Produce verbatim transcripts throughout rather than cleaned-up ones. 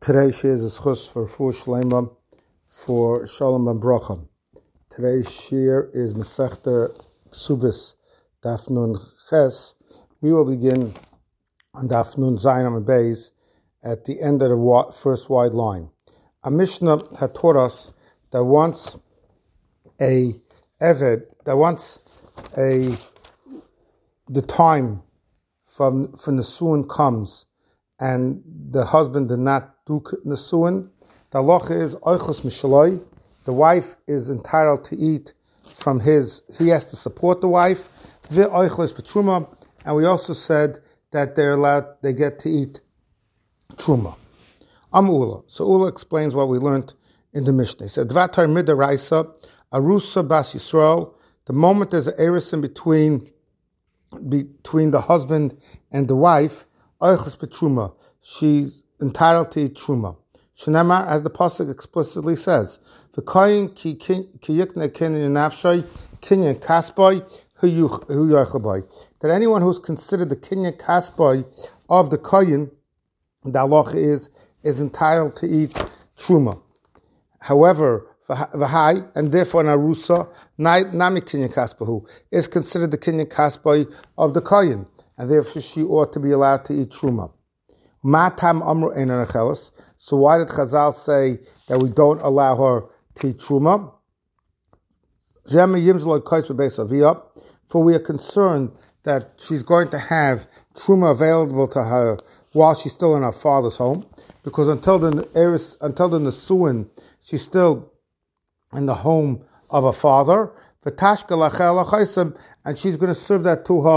Today she is a schus for Fu Shlema for Shalom and Bracha. Today's shir is Masechta Ksubis Daf Nun Ches. We will begin on Daf Nun Zayin and Beis at the end of the first wide line. A Mishnah had taught us that once a Eved, that once a the time from from the Nesuin comes and the husband did not do Nesuin, the halacha is oichos mishaloi. The wife is entitled to eat from his. He has to support the wife. Vi oichos betruma, and we also said that they're allowed. They get to eat truma. Am Ula. So Ula explains what we learned in the Mishnah. He said, Dvatar midaraisa arusa bas Yisrael. The moment there's an erisin between between the husband and the wife, oichos betruma. She's entitled to eat truma. Shenamar, as the pasuk explicitly says, "V'koyin ki yikne kinyan nafshay kinyan kasboy hu yochaboy." That anyone who's considered the kinyan kasboy of the koyin, the halacha is is entitled to eat truma. However, v'hai, and therefore an arusa nami kinyan kasbohu is considered the kinyan kasboy of the koyin, and therefore she ought to be allowed to eat truma. Matam amru einan achelos. So why did Chazal say that we don't allow her to eat truma? For we are concerned that she's going to have truma available to her while she's still in her father's home, because until the eris, until the Nesuin, she's still in the home of her father. And she's going to serve that to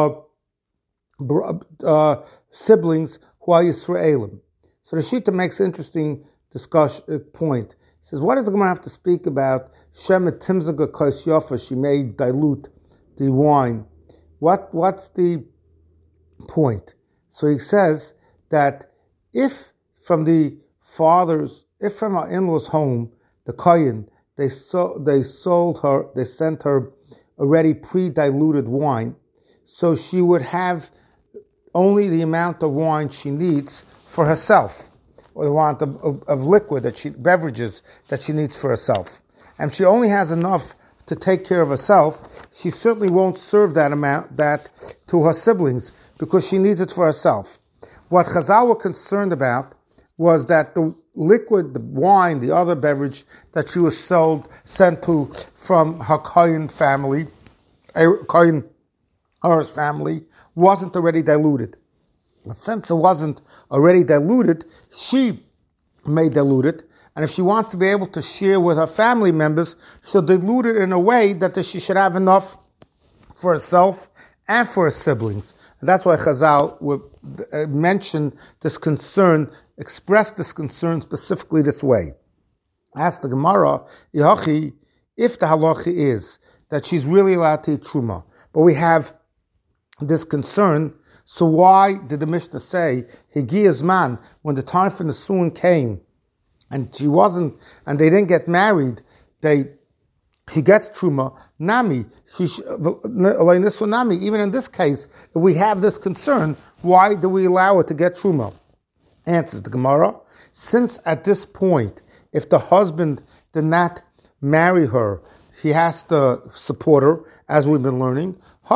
her uh, siblings who are Yisraelim. So the Shita makes an interesting discussion uh, point. He says, what does the Gemara have to speak about? Shemet timzaga kos yofa, she may dilute the wine. What What's the point? So he says that if from the father's, if from our in-law's home, the kohen, they so, they sold her, they sent her already pre-diluted wine, so she would have only the amount of wine she needs for herself, or the amount of, of, of liquid that she, beverages that she needs for herself. And if she only has enough to take care of herself, she certainly won't serve that amount, that to her siblings, because she needs it for herself. What Chazal were concerned about was that the liquid, the wine, the other beverage that she was sold, sent to from her Kohen family, Kohen Hor's family, wasn't already diluted. Since it wasn't already diluted, she may dilute it, and if she wants to be able to share with her family members, she'll dilute it in a way that she should have enough for herself and for her siblings. And that's why Chazal would mention this concern, express this concern specifically this way. Ask the Gemara, Yehochi, if the halacha is that she's really allowed to eat truma, but we have this concern, so why did the Mishnah say Higiyah's man, when the time for Nesuin came, and she wasn't, and they didn't get married, they she gets truma nami. She nami. Even in this case, if we have this concern, why do we allow her to get truma? Answers the Gemara: since at this point, if the husband did not marry her, he has to support her, as we've been learning.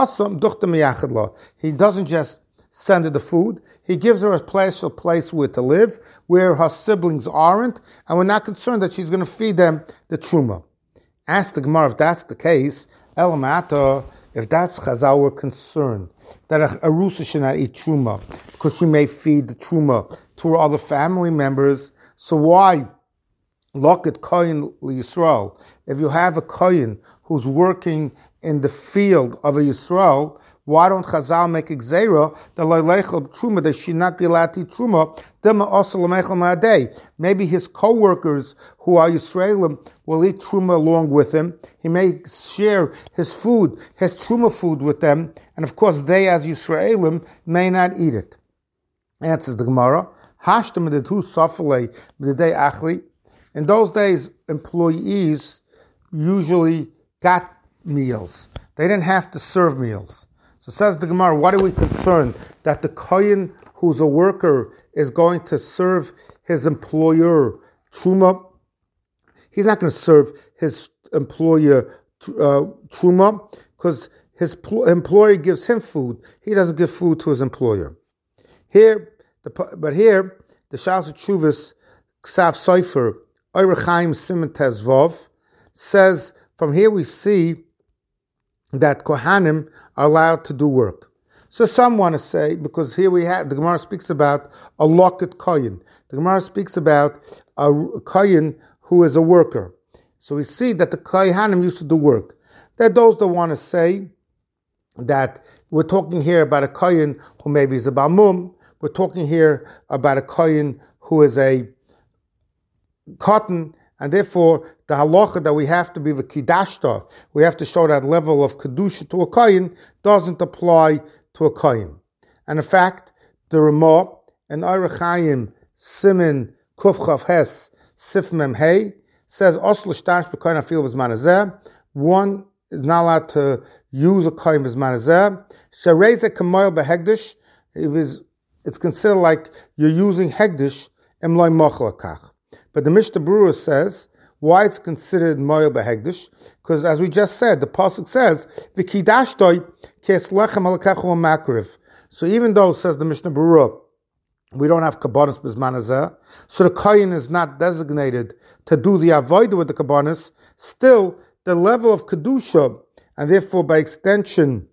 He doesn't just send her the food, he gives her a special place where to live, where her siblings aren't, and we're not concerned that she's going to feed them the truma. Ask the Gemara, if that's the case, elamata, if that's Chazal, we're concerned that a arusa should not eat truma, because she may feed the truma to her other family members. So why look at kohen Yisrael? If you have a kohen who's working in the field of a Yisrael, why don't Chazal make a gzeira that loylechel truma, they should not be allowed to eat truma? Dema also lemechel ma'adei. Maybe his co-workers who are Yisraelim will eat truma along with him. He may share his food, his truma food with them, and of course they, as Yisraelim, may not eat it. Answers the Gemara: Hashtem edhu safalei b'dei achli. In those days, employees usually got meals. They didn't have to serve meals. So says the Gemara, what are we concerned? That the kohen who's a worker is going to serve his employer truma, he's not going to serve his employer uh, truma because his pl- employer gives him food. He doesn't give food to his employer. Here, the, but here, the Shas Chuvas Ksav Sofer Orechaim Siman Tezvov says, from here we see that Kohanim are allowed to do work. So some want to say, because here we have, the Gemara speaks about a locket kohen. The Gemara speaks about a kohen who is a worker. So we see that the Kohanim used to do work. There are those that want to say that we're talking here about a kohen who maybe is a balmum. We're talking here about a kohen who is a cotton, and therefore the halacha that we have to be the kidashta, we have to show that level of kedusha to a kohen, doesn't apply to a kohen. And in fact, the Ramah and Orechaim Simin Kufchav Hes Sif Mem Hey says Oslo Shtash B'Kohen Afil B'Zman Hazeh. One is not allowed to use a kohen B'Zman Hazeh. Shereze Kamoil B'Hegdish. It's considered like you're using Hegdish Emloi Mochel Kach. But the Mishnah Berurah says, why it's considered Moil B'Hegdish? Because as we just said, the pasuk says, V'kidashtoi kes lechem alakechu makriv. So even though, says the Mishnah Berurah, we don't have kabbanis b'zman hazeh, so the kohen is not designated to do the avodah with the kabbanis, still the level of kedusha, and therefore by extension,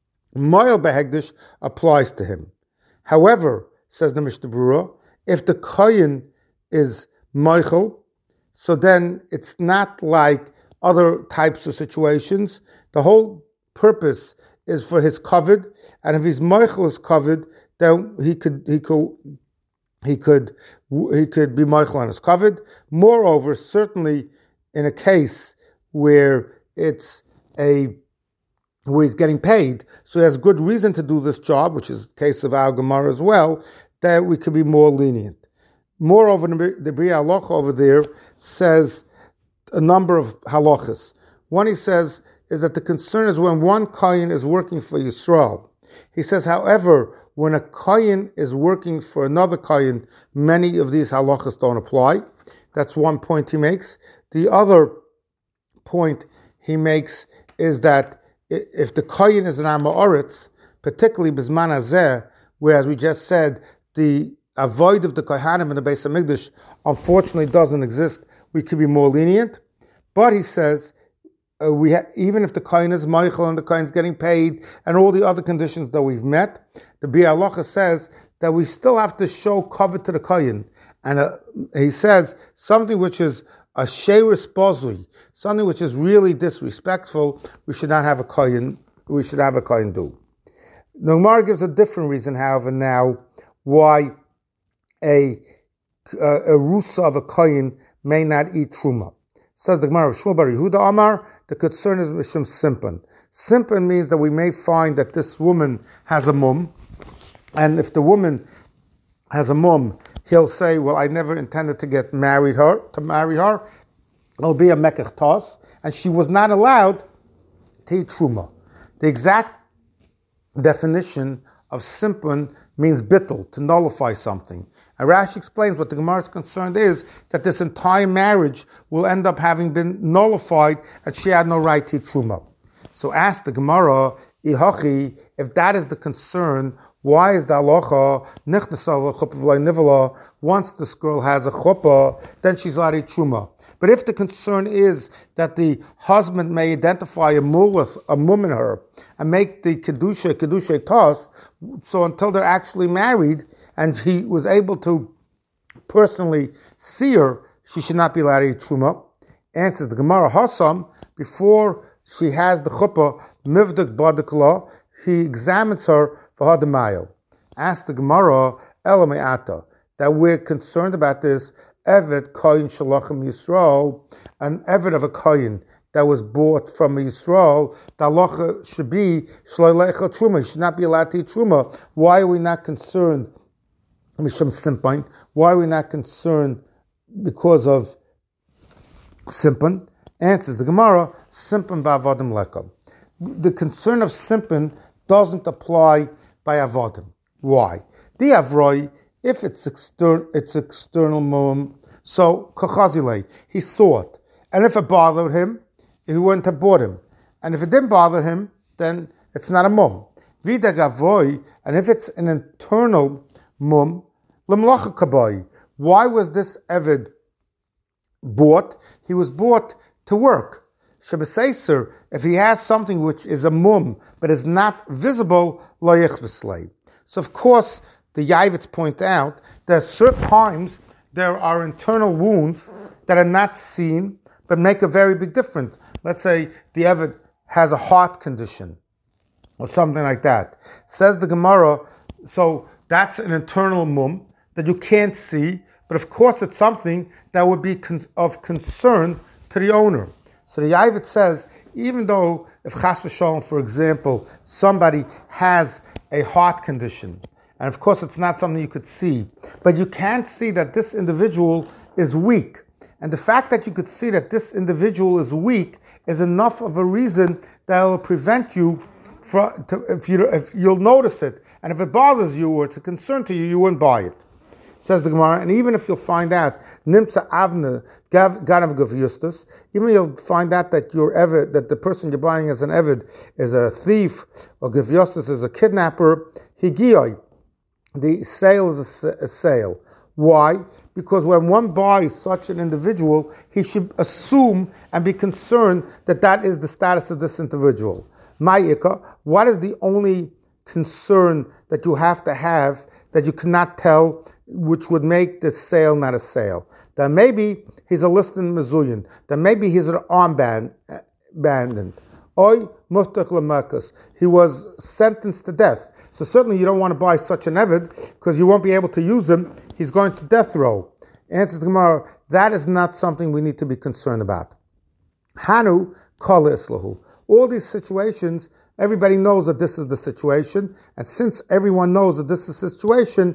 Moil B'Hegdish applies to him. However, says the Mishnah Berurah, if the kohen is Moichel, so then it's not like other types of situations. The whole purpose is for his covered, and if his Moichel is covered, then he could he could he could he could be Moichel on his covered. Moreover, certainly in a case where it's a where he's getting paid, so he has good reason to do this job, which is the case of our Gemara as well, that we could be more lenient. Moreover, the Bria Halacha over there says a number of halachas. One he says is that the concern is when one kohen is working for Yisrael. He says, however, when a kohen is working for another kohen, many of these halachas don't apply. That's one point he makes. The other point he makes is that if the kohen is an Amoritz, particularly B'Zman Hazeh, whereas we just said the avoid of the Kohanim in the Beis HaMikdash unfortunately doesn't exist, we could be more lenient. But he says, uh, we ha- even if the Kohen is Meichel and the Kohen is getting paid and all the other conditions that we've met, the Bria Halacha says that we still have to show cover to the Kohen. And uh, he says something which is a sheirus bozui, something which is really disrespectful, we should not have a Kohen, we should have a Kohen do. The Gemara gives a different reason, however, now why A, a, a rusa of a kohen may not eat truma. Says the Gemara of Shmuel Bar Yehuda Amar, the concern is mishum simpan. Simpan means that we may find that this woman has a mum, and if the woman has a mum, he'll say, well, I never intended to get married her, to marry her. It'll be a mekach tos, and she was not allowed to eat truma. The exact definition of simpan means bittul, to nullify something. And Rashi explains what the Gemara's concerned is that this entire marriage will end up having been nullified and she had no right to eat truma. So ask the Gemara, Ihachi, if that is the concern, why is the halacha nichnasav chuppah v'lo nivala? Once this girl has a chuppah, then she's allowed to eat truma. But if the concern is that the husband may identify a mullah, a mum in her, and make the kedusha kedusha toss, so until they're actually married, and he was able to personally see her, she should not be allowed to eat truma. Answers the Gemara Hasam, before she has the chuppah, mivdak badikla, he examines her for hadamayil. Ask the Gemara Elameata, that we're concerned about this Evet koyin shalachim Yisrael, an evet of a koyin that was bought from Yisrael, the halacha should be shloi leichel truma. He should not be allowed to eat truma. Why are we not concerned? Mishum simpan. Why are we not concerned because of simpan? Answers the Gemara, simpan ba'avodim lekam. The concern of simpan doesn't apply by avodim. Why? The avroi If it's external, it's external mum. So kachazile, he saw it, and if it bothered him, he wouldn't have bought him. And if it didn't bother him, then it's not a mum. Vida gavoy, and if it's an internal mum, lemlacha kaboy. Why was this eved bought? He was bought to work. Shebeseser, if he has something which is a mum but is not visible, lo yichbeslei. So of course, the Yavitz point out that certain times there are internal wounds that are not seen but make a very big difference. Let's say the eved has a heart condition or something like that. Says the Gemara, so that's an internal mum that you can't see, but of course it's something that would be con- of concern to the owner. So the Yavitz says, even though if chas v'sholom, for example, somebody has a heart condition, and of course it's not something you could see, but you can't see that this individual is weak. And the fact that you could see that this individual is weak is enough of a reason that will prevent you from, to, if, you, if you'll notice it, and if it bothers you or it's a concern to you, you wouldn't buy it. Says the Gemara, and even if you'll find out, Nimtza Avne Ganav Gavustus, even you'll find out that your Eved, that the person you're buying as an Eved is a thief, or Gavustus is a kidnapper, Higiyoi, the sale is a, a sale. Why? Because when one buys such an individual, he should assume and be concerned that that is the status of this individual. Ma'ika, what is the only concern that you have to have that you cannot tell, which would make the sale not a sale? That maybe he's a listed mezuyin. That maybe he's an armband, abandoned. Oy muftach lemakas. He was sentenced to death. So certainly you don't want to buy such an eved because you won't be able to use him. He's going to death row. Answers the Gemara, that is not something we need to be concerned about. Hanu kol islahu. All these situations, everybody knows that this is the situation, and since everyone knows that this is the situation,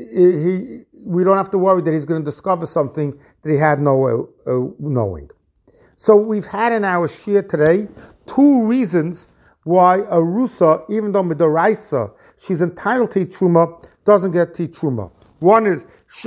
he, we don't have to worry that he's going to discover something that he had no uh, knowing. So we've had in our shir today two reasons why a rusa, even though midoraisa, she's entitled to truma, doesn't get to truma. One is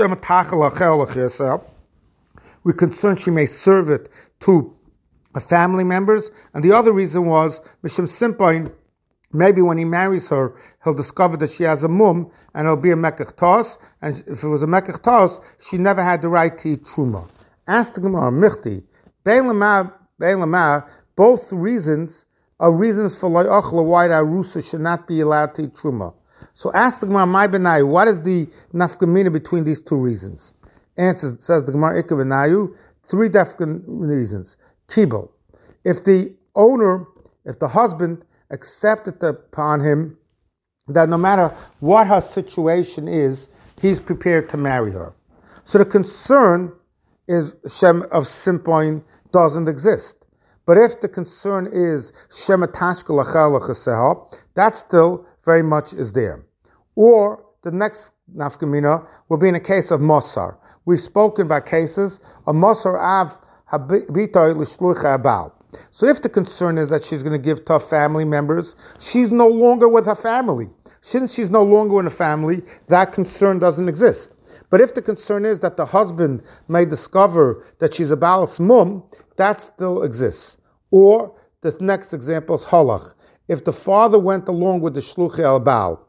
we're concerned she may serve it to family members, and the other reason was mishum simpain. Maybe when he marries her, he'll discover that she has a mum, and it'll be a mekach tos. And if it was a mekach tos, she never had the right to eat truma. Ask the Gemara, michti, bein lama, both reasons are reasons for loyachla why the arusa should not be allowed to eat truma. So ask the Gemara, my benai, what is the nafkamina between these two reasons? Answers, says the Gemara, ikka benayu, three different reasons. Kibel, if the owner, if the husband accepted upon him that no matter what her situation is, he's prepared to marry her. So the concern is Shem of Simpoin doesn't exist. But if the concern is Shematashka, that still very much is there. Or the next nafkamina will be in a case of Mosar. We've spoken about cases of Mosar Av Habitoy Lishlucha Abal. So if the concern is that she's going to give to her family members, she's no longer with her family. Since she's no longer in a family, that concern doesn't exist. But if the concern is that the husband may discover that she's a Baal's mum, that still exists. Or the next example is Halach. If the father went along with the Shluchei al Baal,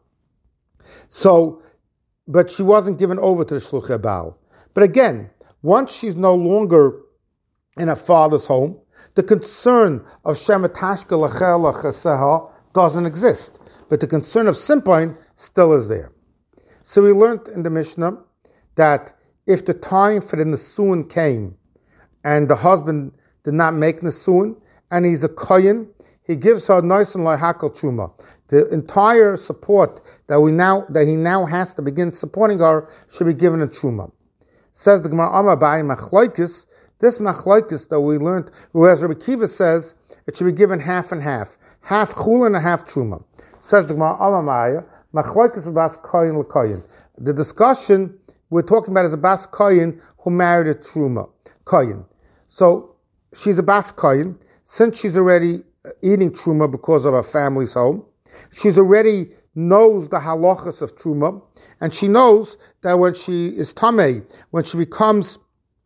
so, but she wasn't given over to the Shluchei al Baal. But again, once she's no longer in her father's home, the concern of Shematashka Lachel Lachaseha doesn't exist. But the concern of Simpoin still is there. So we learned in the Mishnah that if the time for the Nesuin came and the husband did not make Nesuin and he's a Kohen, he gives her Noisun Lahakal Truma. The entire support that we now that he now has to begin supporting her should be given in Truma. Says the Gemara Amar Bai Machlaikis. This machlokes that we learned, whereas Rabbi Kiva says it should be given half and half, half chul and a half truma. Says the Gemara Amamaya, machlokes bas koyin l'koyin. The discussion we're talking about is a bas koyin who married a truma koyin. So she's a bas koyin. Since she's already eating truma because of her family's home, she's already knows the halachas of truma, and she knows that when she is tamei, when she becomes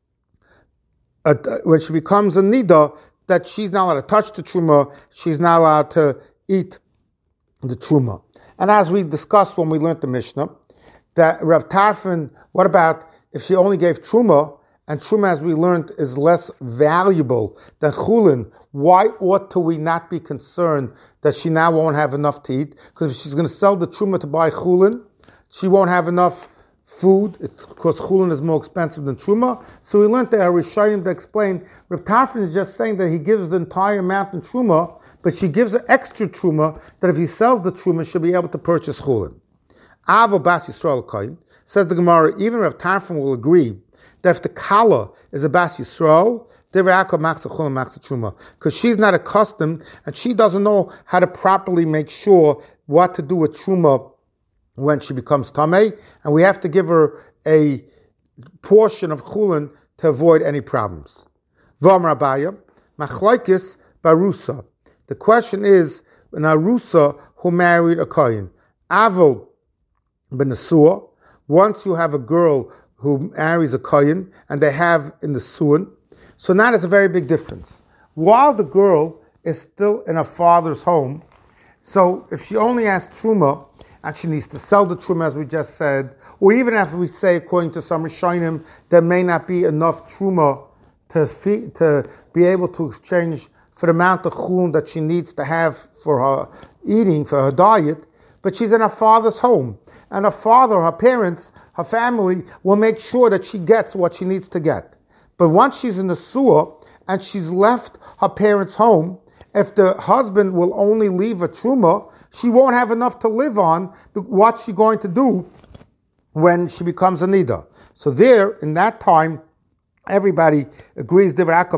a, when she becomes a nida, that she's not allowed to touch the truma, she's not allowed to eat the truma. And as we discussed when we learned the Mishnah, that Rav Tarfon, what about if she only gave truma, and truma, as we learned, is less valuable than chulin? Why ought to we not be concerned that she now won't have enough to eat? Because if she's going to sell the truma to buy chulin, she won't have enough food, it's, because chulin is more expensive than truma. So we learned that Rishonim to explain, Rav Tarfon is just saying that he gives the entire amount in truma, but she gives an extra truma that if he sells the truma, she'll be able to purchase chulin. Avo Bas Yisrael Kohen, says the Gemara, even Rav Tarfon will agree that if the kala is a Bas Yisrael, because she's not accustomed and she doesn't know how to properly make sure what to do with truma when she becomes tamei, and we have to give her a portion of chulin to avoid any problems. Vam Rabaya, Machlaikis Barusa. The question is, an Arusa who married a Kohen. Avol Benasua, once you have a girl who marries a Kohen, and they have in the Suan, so now there's a very big difference. While the girl is still in her father's home, so if she only has truma, and she needs to sell the truma, as we just said, or even if we say, according to some Rishonim, there may not be enough truma to feed, to be able to exchange for the amount of chulin that she needs to have for her eating, for her diet, but she's in her father's home. And her father, her parents, her family will make sure that she gets what she needs to get. But once she's in the sewer and she's left her parents' home, if the husband will only leave a truma, she won't have enough to live on. What's she going to do when she becomes a nida? So there, in that time, everybody agrees.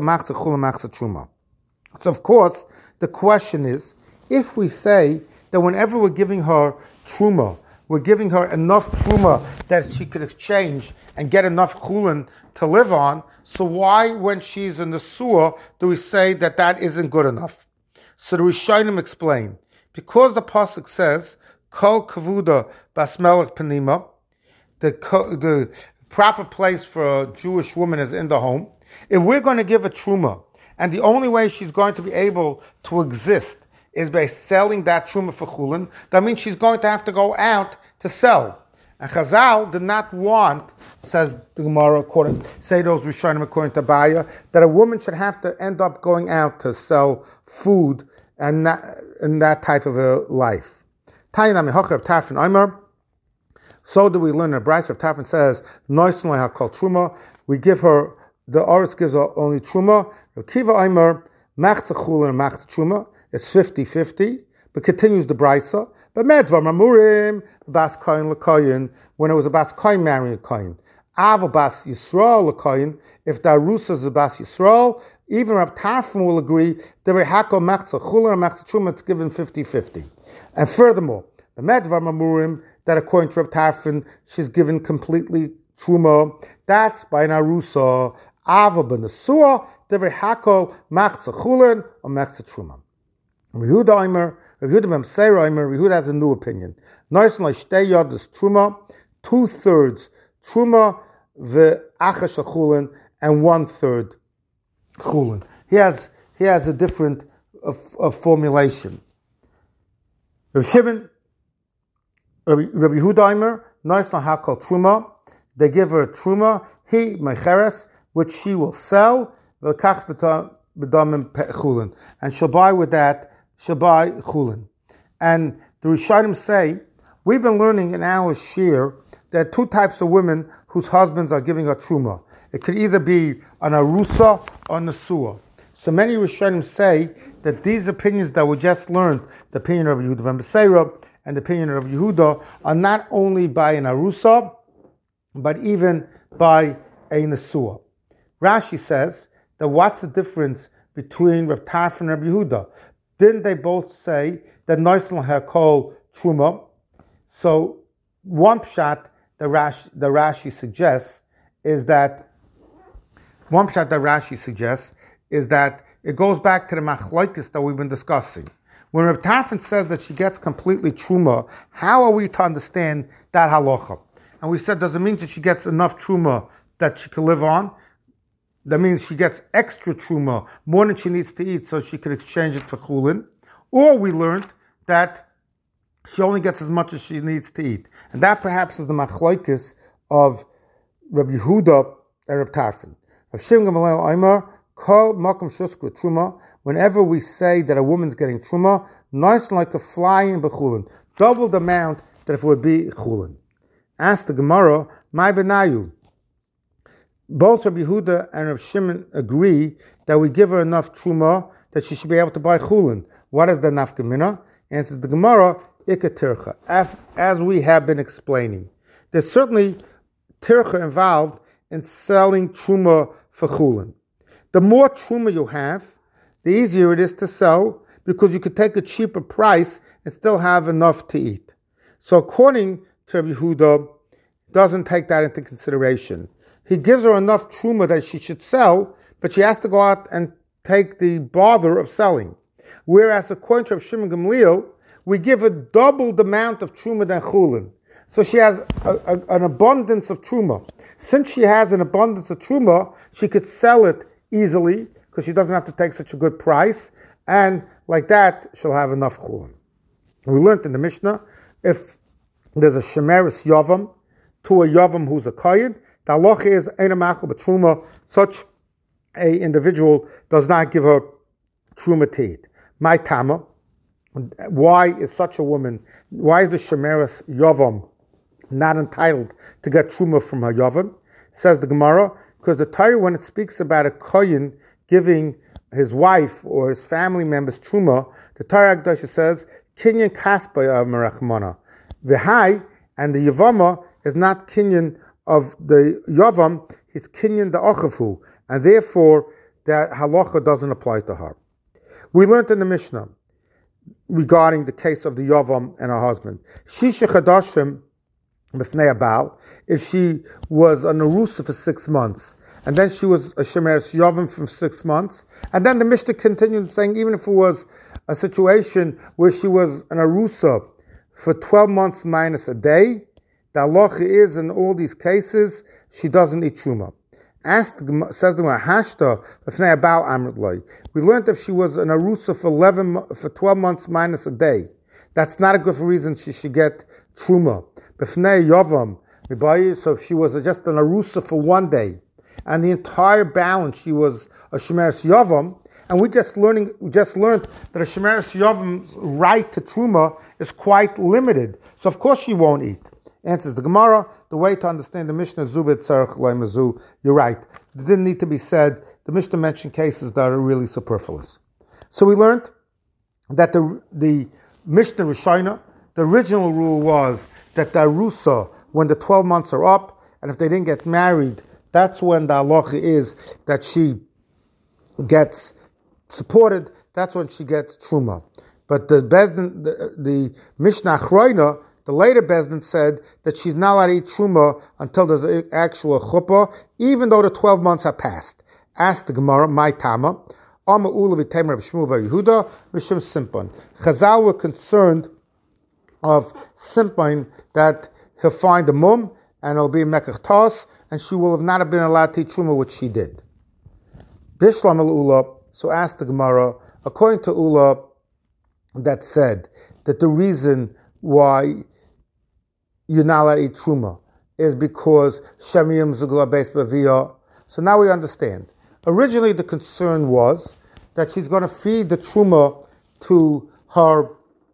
So of course, the question is, if we say that whenever we're giving her truma, we're giving her enough truma that she could exchange and get enough chulin to live on, so why, when she's in the sewer, do we say that that isn't good enough? So the Rishonim explain, because the pasuk says, Kol kavuda bas melech panima, the the proper place for a Jewish woman is in the home. If we're going to give a truma, and the only way she's going to be able to exist is by selling that truma for chulin, that means she's going to have to go out to sell. And Chazal did not want, says the Gemara, according, say those Rishonim according to Baya, that a woman should have to end up going out to sell food and that, in that type of a life. So do we learn in the Bryce of Tarfon says, truma, we give her, the Oris gives her only truma. Kiva Aimer, machza chulin, machza truma, it's fifty-fifty, but continues the Brysa. But medvar mamurim, bas kohen lekoyin, when it was a bas kohen marrying a kohen. Ava bas Yisrael lekoyin, if the arusa is a bas Yisrael, even Rav Tarfon will agree, the rehako machza chulin and machza truma, it's given fifty-fifty. And furthermore, the medvar mamurim, that according to Rav Tarfon, she's given completely truma, that's by an arusa. Ava benasua, the rehako machza chulin or machza truma. Rehuda Aimer, Rehuda Memseira Aimer, Rehuda has a new opinion. Noisen like shtei yod is truma, two thirds truma ve'achash chulin, and one third chulin. He has he has a different uh, uh, formulation. Rav Shimon, Rabbi Yehuda Aimer, Noisen hakol truma. They give her a truma, he mecheres, which she will sell, ve'kach b'damim chulin, and she'll buy with that. She'll buy chulin. And the Rishonim say, we've been learning in our shir, there are two types of women whose husbands are giving a truma. It could either be an arusa or nesua. So many Rishonim say that these opinions that we just learned, the opinion of Yehuda ben Beseira and the opinion of Yehuda, are not only by an arusa, but even by a nesua. Rashi says that what's the difference between Rav Tarfon and Rav Yehuda? Didn't they both say that Noisel Hakol Truma? So one pshat the Rashi, the Rashi suggests is that one pshat that Rashi suggests is that it goes back to the machlokes that we've been discussing. When Reb Tarfon says that she gets completely truma, how are we to understand that halacha? And we said, does it mean that she gets enough truma that she can live on? That means she gets extra truma, more than she needs to eat, so she can exchange it for chulin. Or we learned that she only gets as much as she needs to eat. And that perhaps is the machlokes of Rabbi Yehuda and Reb Tarfon. Rav Shimon Gamliel Omer, Kol Makom Shuskra Truma, whenever we say that a woman's getting truma, nice like a fly in bechulin, double the amount that if it would be chulin. Ask the Gemara, my benayu. Both Rabbi Yehuda and Rav Shimon agree that we give her enough truma that she should be able to buy chulin. What is the nafka mina? Answers the Gemara, Ika tircha. As, as we have been explaining, there's certainly tircha involved in selling truma for chulin. The more truma you have, the easier it is to sell because you could take a cheaper price and still have enough to eat. So according to Rabbi Yehuda, doesn't take that into consideration. He gives her enough truma that she should sell, but she has to go out and take the bother of selling. Whereas according to Rav Shimon Gamliel, we give her double the amount of truma than chulin. So she has a, a, an abundance of truma. Since she has an abundance of truma, she could sell it easily because she doesn't have to take such a good price, and like that, she'll have enough chulin. We learned in the Mishnah, if there's a shemeris yavam to a yavam who's a kohen, the halacha is eina machal b'truma. Such a individual does not give her truma to eat. My tama, why is such a woman? Why is the shemeris yavam not entitled to get truma from her yavam? Says the Gemara, because the Torah, when it speaks about a kohen giving his wife or his family members truma, the Torah Kedusha says kinyan kaspa merachmana v'hai, and the yavama is not kinyan of the yavam, he's kinyan the achafu, and therefore that halacha doesn't apply to her. We learned in the Mishnah regarding the case of the yavam and her husband, shisha chadashim b'fnei abal, if she was an arusa for six months, and then she was a shemeres yavam for six months, and then the Mishnah continued saying even if it was a situation where she was an arusa for twelve months minus a day, the halacha is in all these cases she doesn't eat truma. Asked, says the Gemara, Hashta b'fnei abal amrit loy. We learned if she was an arusa for eleven for twelve months minus a day, that's not a good reason she should get truma. B'fnei yavam, so if she was just an arusa for one day, and the entire balance she was a shemeres yavam, and we just learning we just learned that a shemeres yavam's right to truma is quite limited. So of course she won't eat. Answers the Gemara, the way to understand the Mishnah, Zuvet Tzarech Leimazu, you're right. It didn't need to be said. The Mishnah mentioned cases that are really superfluous. So we learned that the the Mishnah Rishona, the original rule was that the Arusa, when the twelve months are up, and if they didn't get married, that's when the halacha is that she gets supported, that's when she gets truma. But the Bezdin, the, the Mishnah Achroina, the later Bezdin said that she's not allowed to eat truma until there's an actual chuppah, even though the twelve months have passed. Ask the Gemara, my tama, Ama Ula v'Temer of Shmuel bar Yehuda, Mishum Simpan. Chazal were concerned of Simpan that he'll find a mum and it'll be a mekach tos, and she will have not have been allowed to eat truma, which she did. Bishlam el Ula, so asked the Gemara, according to Ula, that said that the reason why you're not allowed to eat truma is because Shemiyim Zugla Beis Baviyah. So now we understand. Originally the concern was that she's going to feed the truma to her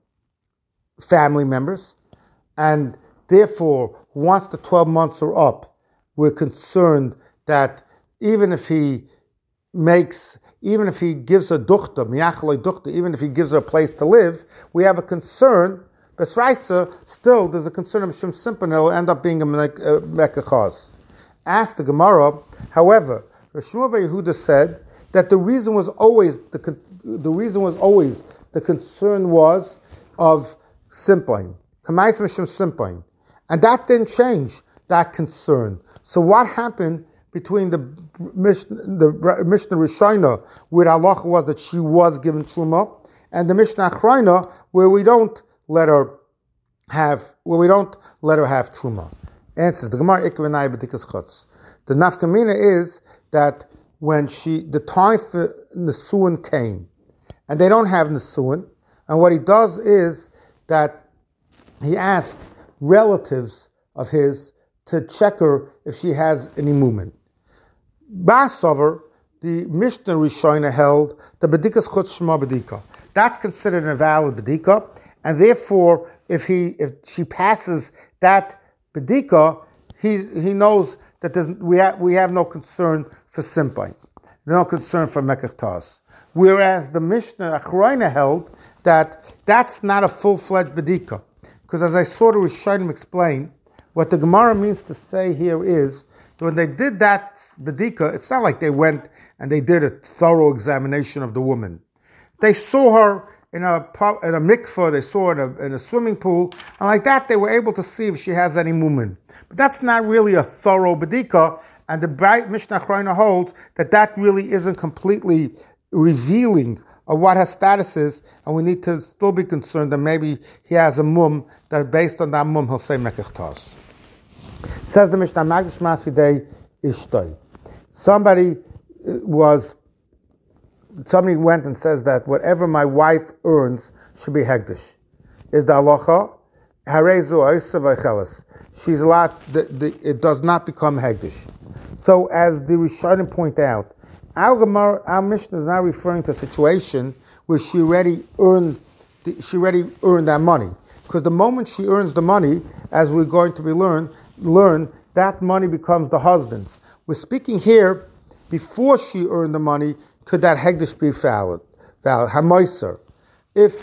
family members, and therefore once the twelve months are up, we're concerned that even if he makes, even if he gives her duchta, miyachaloi duchta, even if he gives her a place to live, we have a concern. Besraisa, still, there's a concern of Shem Simpan, it'll end up being a mekachaz. Asked the Gemara, however, Shmuel bar Yehuda said that the reason was always the the reason was always the concern was of Simpan, Kamais Mishim Simpan, and that didn't change that concern. So what happened between the Mishnah, the Mishnah Rishona, where halacha was that she was given truma, and the Mishnah Achrayna, where we don't let her have, where we don't let her have truma. Answers the Gemara Ikar v'nai b'dikas chutz. The nafkamina is that when she, the time for Nesuin came, and they don't have Nesuin, and what he does is that he asks relatives of his to check her if she has any movement. Basover, the Mishnah Rishona held the bedikas chutz shema bedika. That's considered a valid bedika, and therefore, if he if she passes that bedika, he he knows that there's, we have we have no concern for simpay, no concern for mekach. Whereas the Mishnah Achrayna held that that's not a full-fledged bedika, because as I saw the Rishonim explain, what the Gemara means to say here is that when they did that bedika, it's not like they went and they did a thorough examination of the woman. They saw her in a in a mikveh, they saw her in a, in a swimming pool, and like that they were able to see if she has any movement. But that's not really a thorough bedika, and the bright Mishnah Achrayna holds that that really isn't completely revealing of what her status is, and we need to still be concerned that maybe he has a mum, that based on that mum he'll say mekach tas. Says the Mishnah, Magdish Masidei Ishtoi. Somebody was, somebody went and says that whatever my wife earns should be hegdish. Is the halacha? Harezu oisa v'cheles. She's allowed, the, the, it does not become hegdish. So as the Rishonim point out, our Gemara, our Mishnah is now referring to a situation where she already earned, she already earned that money. Because the moment she earns the money, as we're going to be learn, learn, that money becomes the husband's. We're speaking here, before she earned the money, could that hegdish be valid? Valid. Hamoiser. If,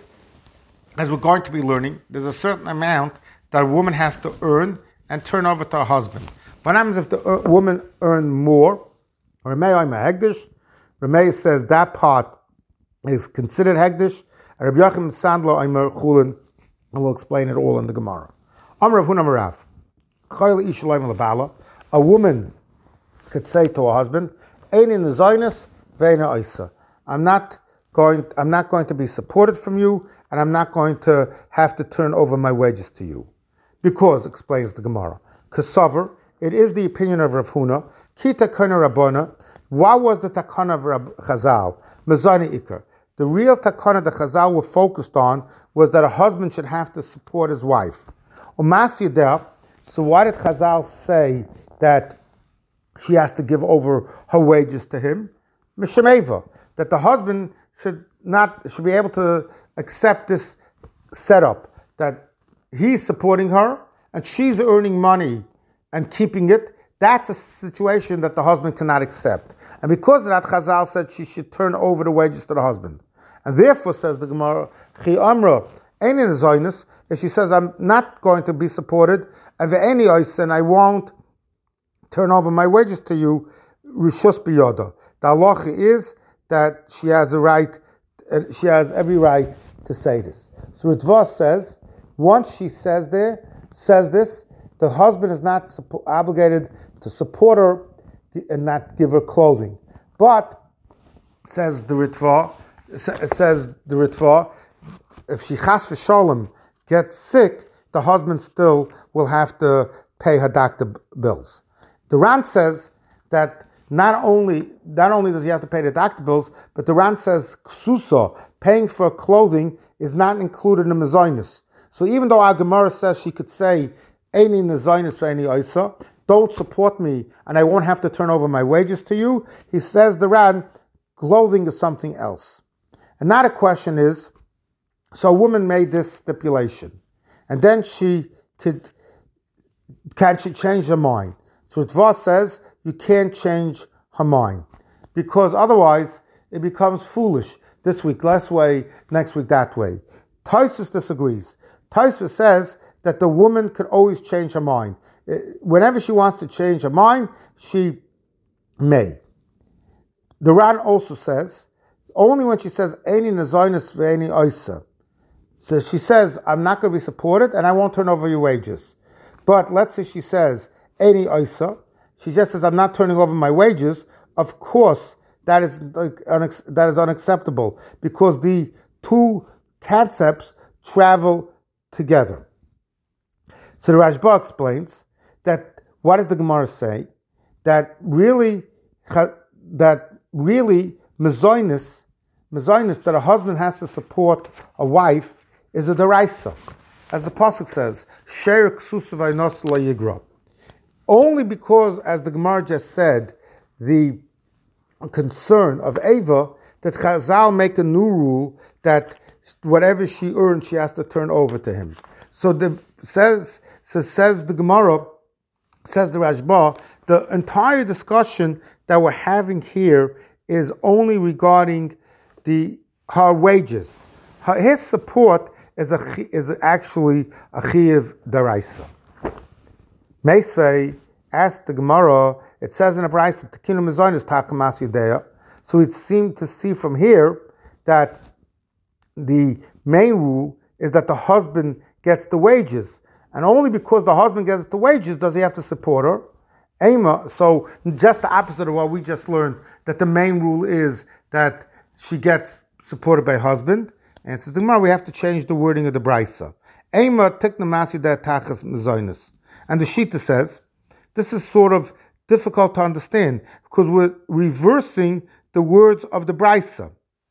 as we're going to be learning, there's a certain amount that a woman has to earn and turn over to her husband. What happens if the uh, woman earned more? Ramei I'm a hegdish. Ramei says that part is considered hegdish. Rabbi Yochanan Sandlo I'm a chulin, and we'll explain it all in the Gemara. Amar Rav Huna Marav. Chayil ishalayim lebala. A woman could say to her husband, "Ein in the zaynis, ve'ena isa." I'm not going. I'm not going to be supported from you, and I'm not going to have to turn over my wages to you, because explains the Gemara. Kasaver. It is the opinion of Rav Huna. Ki takana Rabbana. What was the takana of Rab Chazal? Mezani ikar. The real takana the Chazal were focused on was that a husband should have to support his wife. Umas yideh. So why did Chazal say that she has to give over her wages to him? Mishemeva. That the husband should not should be able to accept this setup that he's supporting her and she's earning money and keeping it. That's a situation that the husband cannot accept. And because of that, Chazal said she should turn over the wages to the husband. And therefore, says the Gemara, Chi Amra, Ein in Zaynis, if she says, I'm not going to be supported, and ve'eni ois, and I won't turn over my wages to you, Rishus biyoda. The halacha is that she has a right, she has every right to say this. So Ritva says, once she says there, says this, the husband is not suppo- obligated to support her and not give her clothing. But, says the Ritva, says the Ritva, if she chas v'sholem gets sick, the husband still will have to pay her doctor bills. The Ran says that not only not only does he have to pay the doctor bills, but the Ran says ksusa, paying for clothing, is not included in the mezainis. So even though our Gemara says she could say, Eini mezainis ve'eni oisa, don't support me and I won't have to turn over my wages to you, he says the Ran, clothing is something else. And now the question is, so a woman made this stipulation, and then she could, can she change her mind? So Ritva says you can't change her mind, because otherwise it becomes foolish. This week this way, next week that way. Tosfos disagrees. Tosfos says that the woman could always change her mind. Whenever she wants to change her mind, she may. The Ran also says, only when she says, Eini nezaynis ve'eni oisa. So she says, I'm not going to be supported and I won't turn over your wages. But let's say she says, Eini oisa. She just says, I'm not turning over my wages. Of course, that is that is unacceptable, because the two concepts travel together. So the Rashba explains that what does the Gemara say? That really, that really, mezoinus, mezoinus, that a husband has to support a wife is a deraisa. As the pasuk says, "Sher ksusa v'nos lo yigra." Only because, as the Gemara just said, the concern of Ava, that Chazal make a new rule that whatever she earns, she has to turn over to him. So the says so says the Gemara, says the Rashba, the entire discussion that we're having here is only regarding the her wages. Her, his support is a is actually a chiyuv daraisa. Meisvei asked the Gemara. It says in the Brayso, "Tekinu mezonos takamas yudeya." So it seemed to see from here that the main rule is that the husband gets the wages, and only because the husband gets the wages does he have to support her. Ema, so just the opposite of what we just learned, that the main rule is that she gets supported by husband. And it says, we have to change the wording of the Brayso. Ema tiknamasi da tachas mezonos. And the Shita says, this is sort of difficult to understand because we're reversing the words of the Brayso.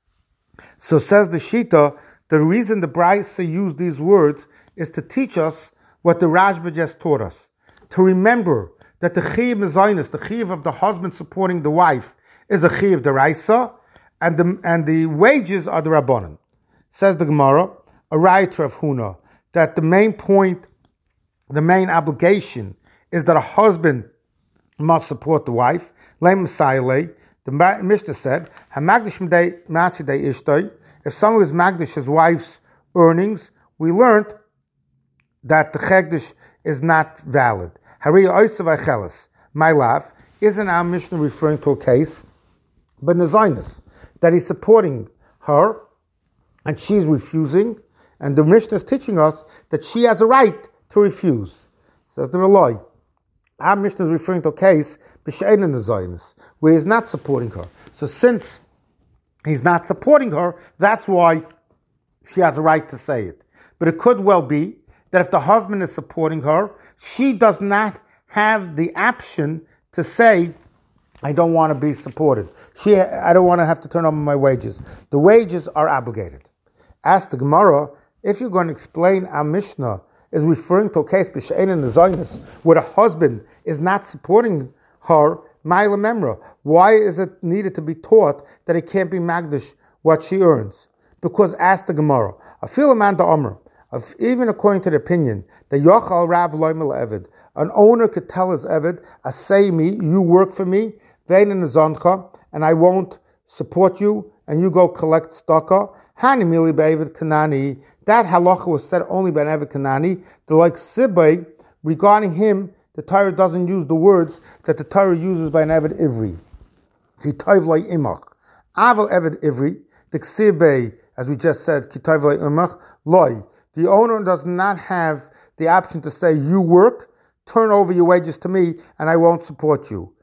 So says the Shita, the reason the Brayso used these words is to teach us what the Rashba just taught us. To remember that the chiyuv mezonos, the chiyuv of the husband supporting the wife, is a chiyuv deraisa, and the and the wages are the rabbanon. Says the Gemara, a raya of Huna, that the main point, the main obligation is that a husband must support the wife. Leim Messiah, the Mishnah said, "Hamagdish midei masidei ishtoi." If someone is magdish his wife's earnings, we learned that the chegdish is not valid. Hariya oisav acheles. My love, isn't our Mishnah referring to a case, but nezoinus, that he's supporting her, and she's refusing, and the Mishnah is teaching us that she has a right to refuse. Says the Reloi. Our Mishnah is referring to a case, b'she'ein nezoinus, where he's not supporting her. So since he's not supporting her, that's why she has a right to say it. But it could well be that if the husband is supporting her, she does not have the option to say, I don't want to be supported. She, I don't want to have to turn over my wages. The wages are obligated. Ask the Gemara, if you're going to explain our Mishnah is referring to a case, b'she'ein nezoinus, where the husband is not supporting her, ma'ila memra, why is it needed to be taught that it can't be magdish what she earns? Because ask the Gemara, I feel a man the Omer, even according to the opinion that Yochal Rav Loimel Eved, an owner could tell his Eved, "Asay me, you work for me, vein in the zoncha, and I won't support you, and you go collect staka." Hani mili be'Eved Kanani. That halacha was said only by an Eved Kanani. The like Sibay, regarding him, the Torah doesn't use the words that the Torah uses by an Eved Ivri. He toiv like imach. Aval Eved Ivri, the Ksibay, as we just said, kitayv like imach, loy. The owner does not have the option to say, you work, turn over your wages to me, and I won't support you.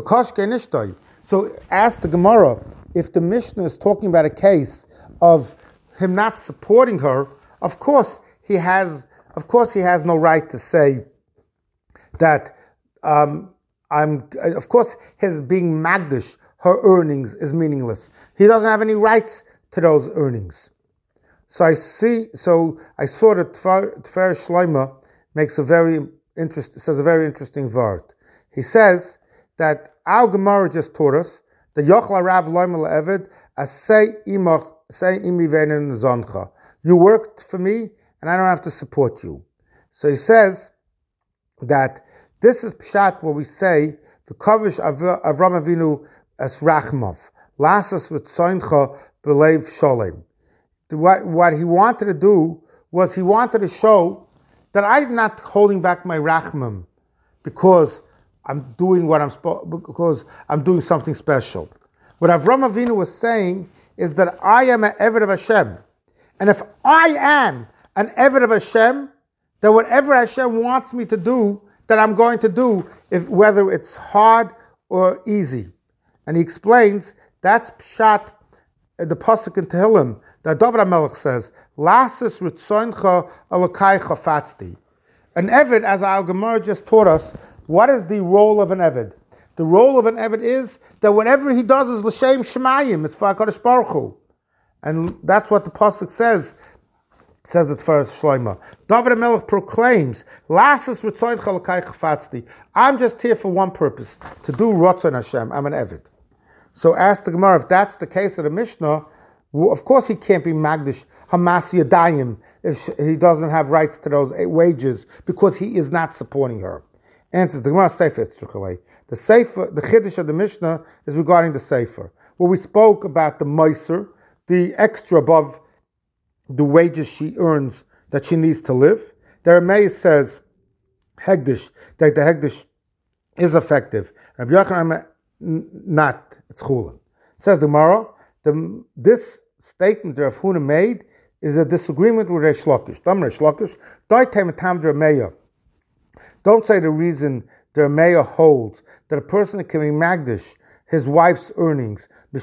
So ask the Gemara, if the Mishnah is talking about a case of him not supporting her, of course he has of course he has no right to say that um, I'm of course his being magdish, her earnings, is meaningless. He doesn't have any rights to those earnings. So I see. So I saw that Tfer Shloima makes a very interest says a very interesting word. He says that our Gemara just taught us that Yochla Rav Loimel Eved Asay Imach Say Imi Veinen Zoncha. You worked for me, and I don't have to support you. So he says that this is pshat where we say the kavish Avram Avinu as Rachmov lasas v'tzoincha b'leiv sholem. What, what he wanted to do was he wanted to show that I'm not holding back my rachmim because I'm doing what I'm because I'm doing something special. What Avram Avinu was saying is that I am an Eved of Hashem, and if I am an Eved of Hashem, then whatever Hashem wants me to do, that I'm going to do, if whether it's hard or easy. And he explains that's pshat the pasuk in Tehillim that David HaMelech says, "Lasis ritzoncha alakai chafatzti." An eved, as our Gemara just taught us, what is the role of an eved? The role of an eved is that whatever he does is l'shem shemayim. It's for HaKadosh Baruch Hu, and that's what the pasuk says. Says the first Shlomo. David HaMelech proclaims, "Lasis ritzoncha alakai chafatzti." I'm just here for one purpose: to do Ratzon Hashem. I'm an eved. So ask the Gemara, if that's the case of the Mishnah, well, of course he can't be Magdish Hamas Yadayim if he doesn't have rights to those wages because he is not supporting her. Answers the Gemara Sefer Tzruchalei. The Sefer, the Chiddush of the Mishnah is regarding the Sefer, where we spoke about the Meiser, the extra above the wages she earns that she needs to live. The Rameh says Hegdish, that the Hegdish is effective. Rabbi Yochanan not. It's chulin. Says the Gemara, the this statement that Rav Huna made is a disagreement with Reish Lakish. Reish Lakish, don't say the reason the Rameya holds that a person can be magdish his wife's earnings, and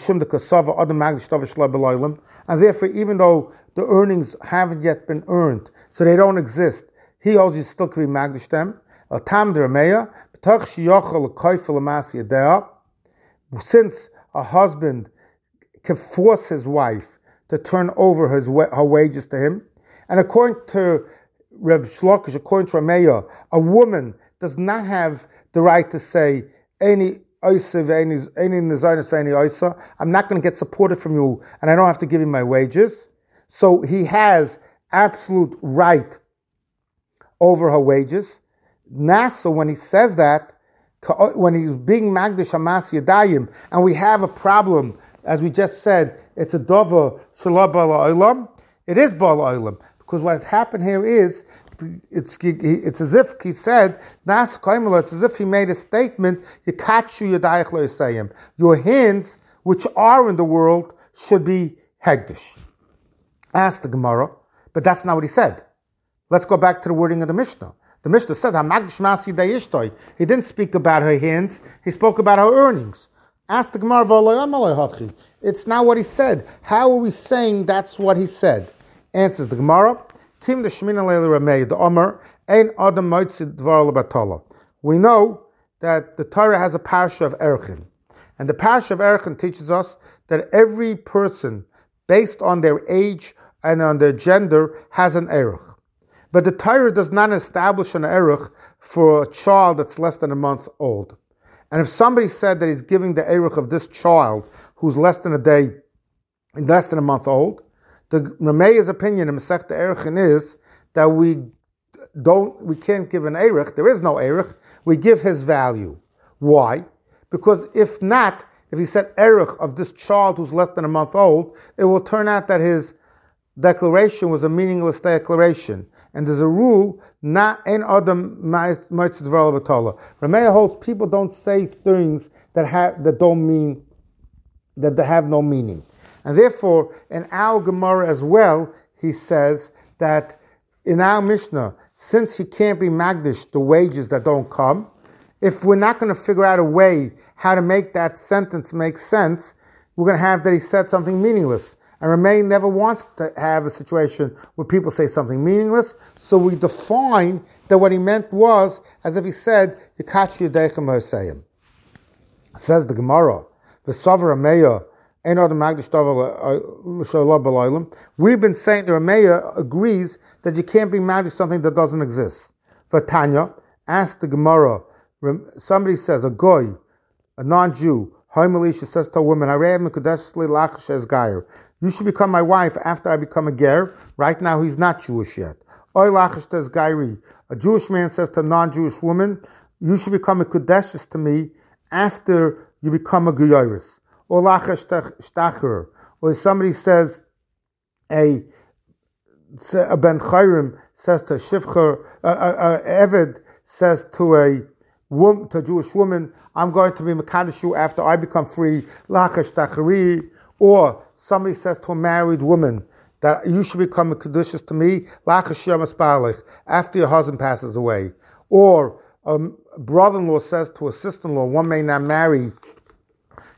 therefore even though the earnings haven't yet been earned, so they don't exist, he holds you still can be magdish them. Since a husband can force his wife to turn over his her wages to him, and according to Reb Shlokish, according to Rameya, a woman does not have the right to say any oisa, any any nizaynis, any oisa. I'm not going to get supported from you, and I don't have to give you my wages. So he has absolute right over her wages. Nasa, when he says that, when he's being Magdish Hamas Yadayim, and we have a problem, as we just said, it's a Dova Shalom Bala Olam. It is Bala Olam, because what has happened here is, it's it's as if he said, Nas Kaimala, it's as if he made a statement, Yikachu Yadayach Lo Yisayim. Your hands, which are in the world, should be Hegdish. Asked the Gemara, but that's not what he said. Let's go back to the wording of the Mishnah. The Mishnah said, he didn't speak about her hands, he spoke about her earnings. Ask the Gemara, it's not what he said. How are we saying that's what he said? Answers the Gemara, Kim the Shemina Leila Rameh, the Omer, Ein Adam Moitzid Dvar Lebatala. We know that the Torah has a parsha of Erchin. And the parsha of Erchin teaches us that every person, based on their age and on their gender, has an Erech. But the Torah does not establish an erech for a child that's less than a month old. And if somebody said that he's giving the erech of this child who's less than a day, less than a month old, the Rameya's opinion in Masechta Erechin is that we don't, we can't give an erech. There is no erech. We give his value. Why? Because if not, if he said erech of this child who's less than a month old, it will turn out that his declaration was a meaningless declaration. And there's a rule, not in Adam Ma'atzid Dvar Lebatala. Rameya holds people don't say things that have that don't mean that they have no meaning. And therefore, in our Gemara as well, he says that in our Mishnah, since he can't be magdish the wages that don't come, if we're not going to figure out a way how to make that sentence make sense, we're going to have that he said something meaningless. And Rameya never wants to have a situation where people say something meaningless, so we define that what he meant was as if he said, Yikachi Yadechem Hoseyim. Says the Gemara, V'savar Rameya, Ein Adam Magdish Davar Shalom B'Laylam. We've been saying that Rameya agrees that you can't be Magdish something that doesn't exist. For Tanya, ask the Gemara, somebody says, a goy, a non-Jew, Haimalisha says to a woman, you should become my wife after I become a ger. Right now he's not Jewish yet. Oy lachash tes gairi. A Jewish man says to a non-Jewish woman, you should become a kodeshes to me after you become a geyoris. Or lachash shtacher. Or somebody says, a, a ben chayrim says to a shivcher, a, a, a eved says to a woman, to a Jewish woman, I'm going to be mekadosh you after I become free. Lachash tachari. Or somebody says to a married woman that you should become a kedushes to me after your husband passes away. Or a brother-in-law says to a sister-in-law, one may not marry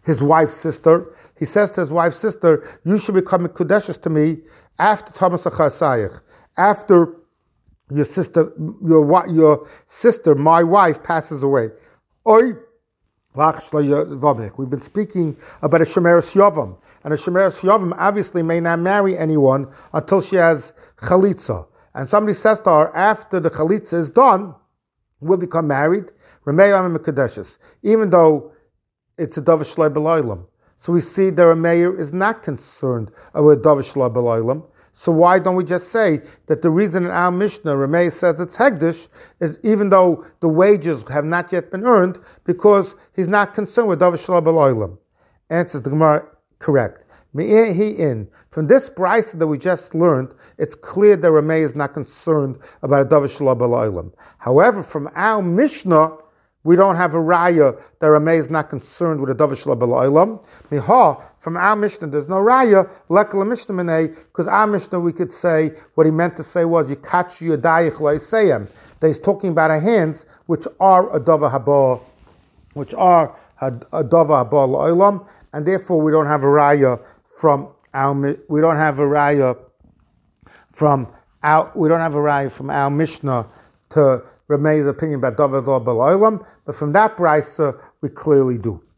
his wife's sister. He says to his wife's sister, you should become Mikudeshes to me after Thomas Achasayich, after your sister, your your sister, my wife, passes away. Oy, we've been speaking about a Shemeres Yavam, and a Shemeres Yavam obviously may not marry anyone until she has Chalitza. And somebody says to her, after the Chalitza is done, we'll become married, Remeyam Mikudeshes, even though it's a Davar Shloi B'Loilam. So we see that Rameir is not concerned with Davar Shloi B'Loilam. So why don't we just say that the reason in our Mishnah, Rameir says it's Hegdish, is even though the wages have not yet been earned, because he's not concerned with Davar Shloi B'Loilam. Answers the Gemara, correct. In from this brisa that we just learned, it's clear that Rameir is not concerned about a Davar Shloi B'Loilam. However, from our Mishnah, we don't have a raya that Rameir is not concerned with a Davar Shloi B'Loilam. Miha, from our Mishnah, there's no raya, lekala Mishnah Menei, because our Mishnah, we could say, what he meant to say was, Yikachu Yadayich Lo'iseyem, that he's talking about our hands, which are a Davar Haba, which are a, a Davar Haba Lo'olam, and therefore we don't have a raya from our, we don't have a raya from our, we don't have a raya from our Mishnah to Rameir's opinion about Davar Haba Lo'olam, but from that brisa, we clearly do.